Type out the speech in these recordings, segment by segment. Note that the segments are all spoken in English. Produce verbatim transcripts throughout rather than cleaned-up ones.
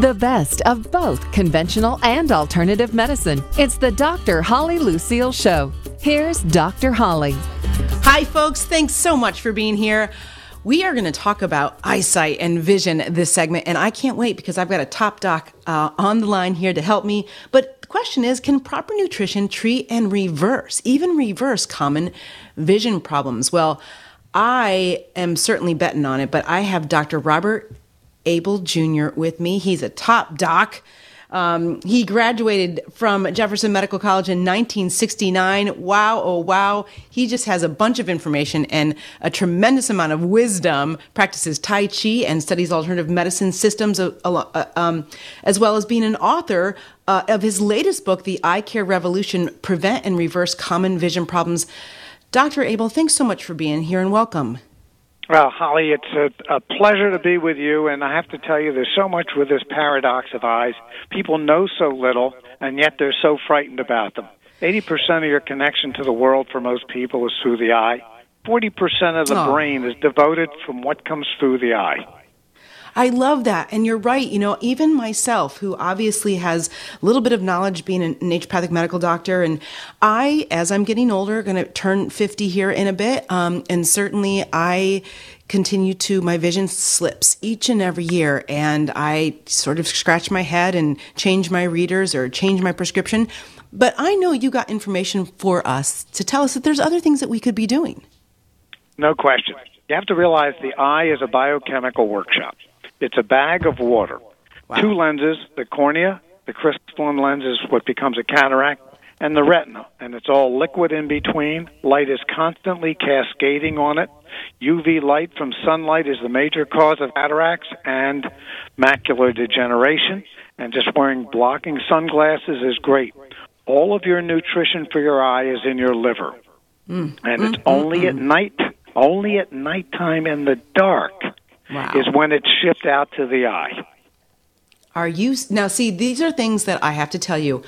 The best of both conventional and alternative medicine. It's the Doctor Holly Lucille Show. Here's Doctor Holly. Hi, folks. Thanks so much for being here. We are going to talk about eyesight and vision this segment, and I can't wait because I've got a top doc uh, on the line here to help me. But the question is, can proper nutrition treat and reverse, even reverse common vision problems? Well, I am certainly betting on it, but I have Doctor Robert Abel Junior with me. He's a top doc. Um, he graduated from Jefferson Medical College in nineteen sixty-nine. Wow, oh wow. He just has a bunch of information and a tremendous amount of wisdom, practices Tai Chi and studies alternative medicine systems, uh, uh, um, as well as being an author uh, of his latest book, The Eye Care Revolution, Prevent and Reverse Common Vision Problems. Doctor Abel, thanks so much for being here and welcome. Well, Holly, it's a, a pleasure to be with you, and I have to tell you, there's so much with this paradox of eyes. People know so little, and yet they're so frightened about them. eighty percent of your connection to the world for most people is through the eye. forty percent of the oh. brain is devoted from what comes through the eye. I love that. And you're right. You know, even myself, who obviously has a little bit of knowledge being an naturopathic medical doctor, and I, as I'm getting older, going to turn fifty here in a bit, um, and certainly I continue to, my vision slips each and every year, and I sort of scratch my head and change my readers or change my prescription. But I know you got information for us to tell us that there's other things that we could be doing. No question. You have to realize the eye is a biochemical workshop. It's a bag of water. Wow. Two lenses, the cornea, the crystalline lens is what becomes a cataract, and the retina. And it's all liquid in between. Light is constantly cascading on it. U V light from sunlight is the major cause of cataracts and macular degeneration. And just wearing blocking sunglasses is great. All of your nutrition for your eye is in your liver. Mm. And it's mm, only mm, at mm. night, only at nighttime in the dark. Wow. Is when it's shipped out to the eye. Are you now? See, these are things that I have to tell you.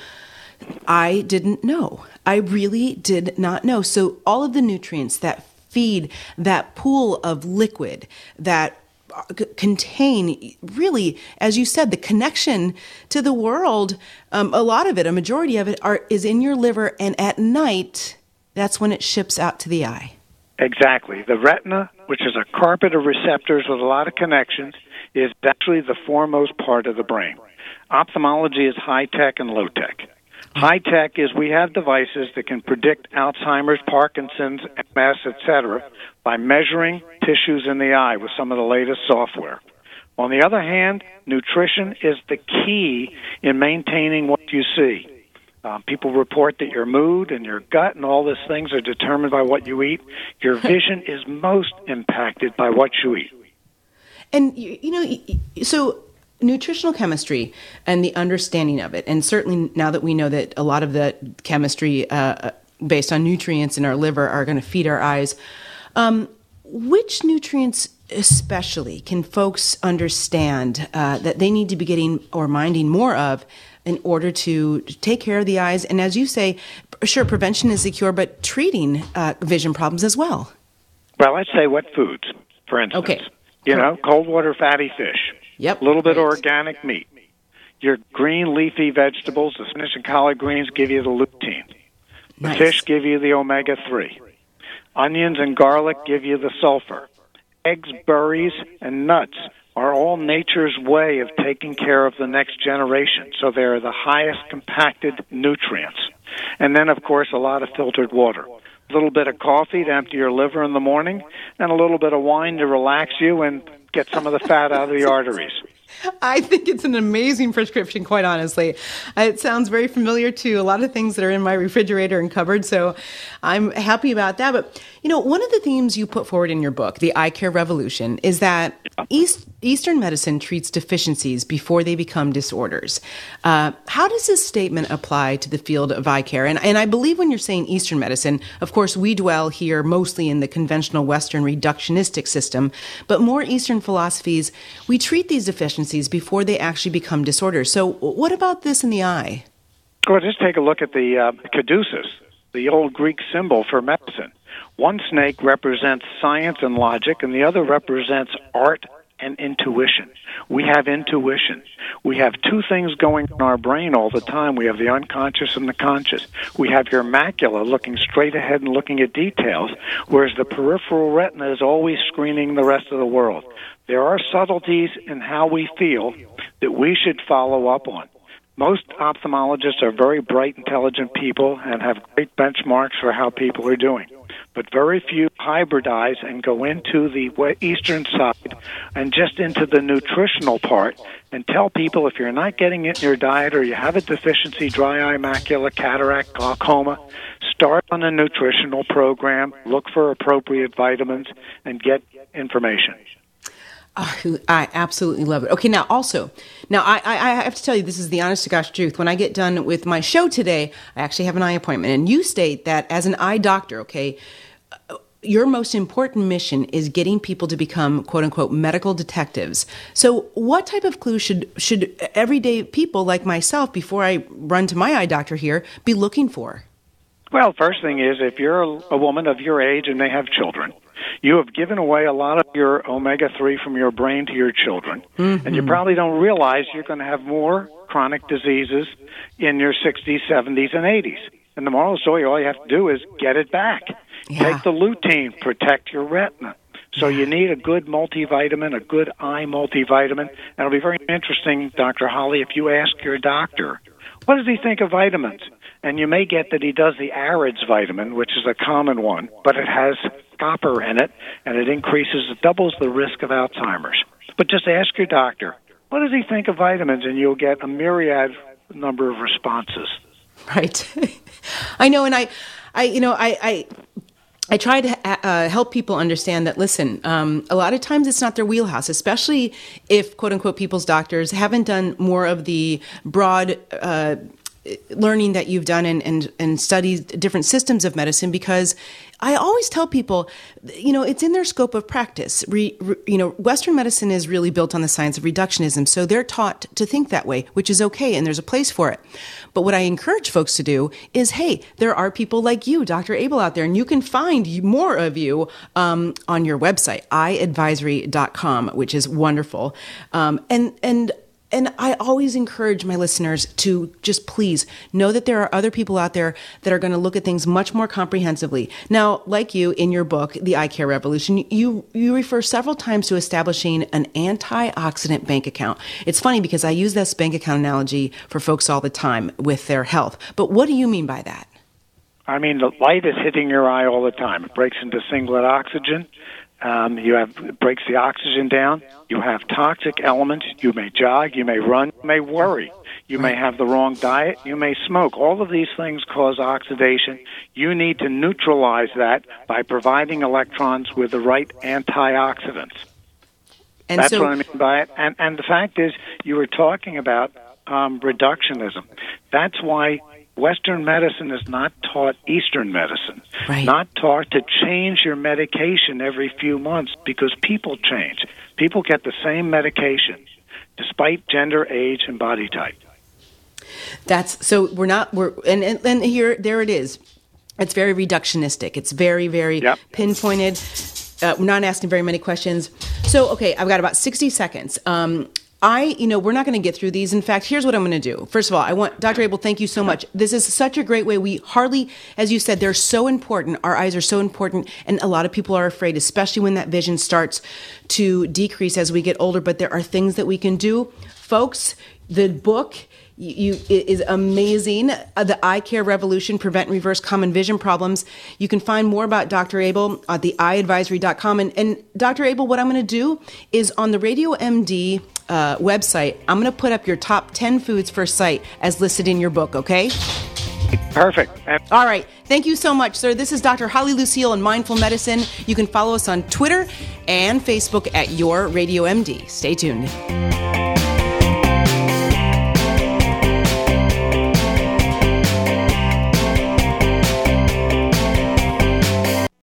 I didn't know. I really did not know. So all of the nutrients that feed that pool of liquid that c- contain, really, as you said, the connection to the world. Um, a lot of it, a majority of it, are is in your liver, and at night, that's when it ships out to the eye. Exactly. The retina, which is a carpet of receptors with a lot of connections, is actually the foremost part of the brain. Ophthalmology is high-tech and low-tech. High-tech is we have devices that can predict Alzheimer's, Parkinson's, M S, et cetera, by measuring tissues in the eye with some of the latest software. On the other hand, nutrition is the key in maintaining what you see. Um, people report that your mood and your gut and all these things are determined by what you eat. Your vision is most impacted by what you eat. And, you, you know, so nutritional chemistry and the understanding of it, and certainly now that we know that a lot of the chemistry uh, based on nutrients in our liver are going to feed our eyes, um, which nutrients especially can folks understand uh, that they need to be getting or minding more of in order to take care of the eyes? And as you say, sure, prevention is the cure, but treating uh, vision problems as well. Well, let's say what foods, for instance. Okay. You know, cold water fatty fish. Yep. A little bit right. organic meat. Your green leafy vegetables, the spinach and collard greens, give you the lutein. The nice. fish give you the omega three. Onions and garlic give you the sulfur. Eggs, berries, and nuts are all nature's way of taking care of the next generation. So they're the highest compacted nutrients. And then, of course, a lot of filtered water. A little bit of coffee to empty your liver in the morning, and a little bit of wine to relax you and get some of the fat out of the arteries. I think it's an amazing prescription, quite honestly. It sounds very familiar to a lot of things that are in my refrigerator and cupboard, so I'm happy about that. But, you know, one of the themes you put forward in your book, The Eye Care Revolution, is that East, Eastern medicine treats deficiencies before they become disorders. Uh, how does this statement apply to the field of eye care? And, and I believe when you're saying Eastern medicine, of course, we dwell here mostly in the conventional Western reductionistic system, but more Eastern philosophies, we treat these deficiencies before they actually become disorders. So what about this in the eye? Well, just take a look at the uh, caduceus, the old Greek symbol for medicine. One snake represents science and logic, and the other represents art and intuition. We have intuition. We have two things going in our brain all the time. We have the unconscious and the conscious. We have your macula looking straight ahead and looking at details, whereas the peripheral retina is always screening the rest of the world. There are subtleties in how we feel that we should follow up on. Most ophthalmologists are very bright, intelligent people and have great benchmarks for how people are doing. But very few hybridize and go into the eastern side and just into the nutritional part and tell people if you're not getting it in your diet or you have a deficiency, dry eye, macula, cataract, glaucoma, start on a nutritional program, look for appropriate vitamins, and get information. Oh, I absolutely love it. Okay, now also, now I, I have to tell you, this is the honest to gosh truth. When I get done with my show today, I actually have an eye appointment, and you state that as an eye doctor, okay, your most important mission is getting people to become quote unquote medical detectives. So what type of clues should should everyday people like myself, before I run to my eye doctor here, be looking for? Well, first thing is, if you're a woman of your age and they have children, you have given away a lot of your omega three from your brain to your children, mm-hmm. and you probably don't realize you're going to have more chronic diseases in your sixties, seventies, and eighties. And the moral story, all you have to do is get it back. Yeah. Take the lutein, protect your retina. So you need a good multivitamin, a good eye multivitamin. And it'll be very interesting, Doctor Holly, if you ask your doctor, what does he think of vitamins? And you may get that he does the AREDS vitamin, which is a common one, but it has copper in it, and it increases, it doubles the risk of Alzheimer's. But just ask your doctor, what does he think of vitamins? And you'll get a myriad number of responses. Right. I know, and I, I, you know, I, I, I try to uh, help people understand that, listen, um, a lot of times it's not their wheelhouse, especially if, quote unquote, people's doctors haven't done more of the broad uh learning that you've done and, and, and studied different systems of medicine, because I always tell people, you know, it's in their scope of practice. Re, re, you know, Western medicine is really built on the science of reductionism. So they're taught to think that way, which is okay. And there's a place for it. But what I encourage folks to do is, hey, there are people like you, Doctor Abel, out there, and you can find more of you um, on your website, eye advisory dot com, which is wonderful. Um, and, and, And I always encourage my listeners to just please know that there are other people out there that are going to look at things much more comprehensively. Now, like you in your book, The Eye Care Revolution, you, you refer several times to establishing an antioxidant bank account. It's funny because I use this bank account analogy for folks all the time with their health. But what do you mean by that? I mean, the light is hitting your eye all the time. It breaks into singlet oxygen. Um, you have it breaks the oxygen down. You have toxic elements. You may jog. You may run. You may worry. You may have the wrong diet. You may smoke. All of these things cause oxidation. You need to neutralize that by providing electrons with the right antioxidants. And That's so, what I mean by it. And, and the fact is, you were talking about um, reductionism. That's why Western medicine is not taught Eastern medicine, right. Not taught to change your medication every few months, because people change. People get the same medication despite gender, age, and body type. That's so we're not we're and, and, and here there it is. It's very reductionistic. It's very very yep. pinpointed. Uh, we're not asking very many questions. So okay, I've got about sixty seconds. Um, I, you know, we're not going to get through these. In fact, here's what I'm going to do. First of all, I want, Doctor Abel, thank you so much. This is such a great way. We hardly, as you said, they're so important. Our eyes are so important. And a lot of people are afraid, especially when that vision starts to decrease as we get older. But there are things that we can do. Folks, the book You, you, it is amazing. Uh, the Eye Care Revolution, Prevent and Reverse Common Vision Problems. You can find more about Doctor Abel at the eye advisory dot com. And, and Doctor Abel, what I'm going to do is on the Radio M D uh, website, I'm going to put up your top ten foods for sight as listed in your book, okay? Perfect. All right. Thank you so much, sir. This is Doctor Holly Lucille in Mindful Medicine. You can follow us on Twitter and Facebook at Your Radio M D. Stay tuned.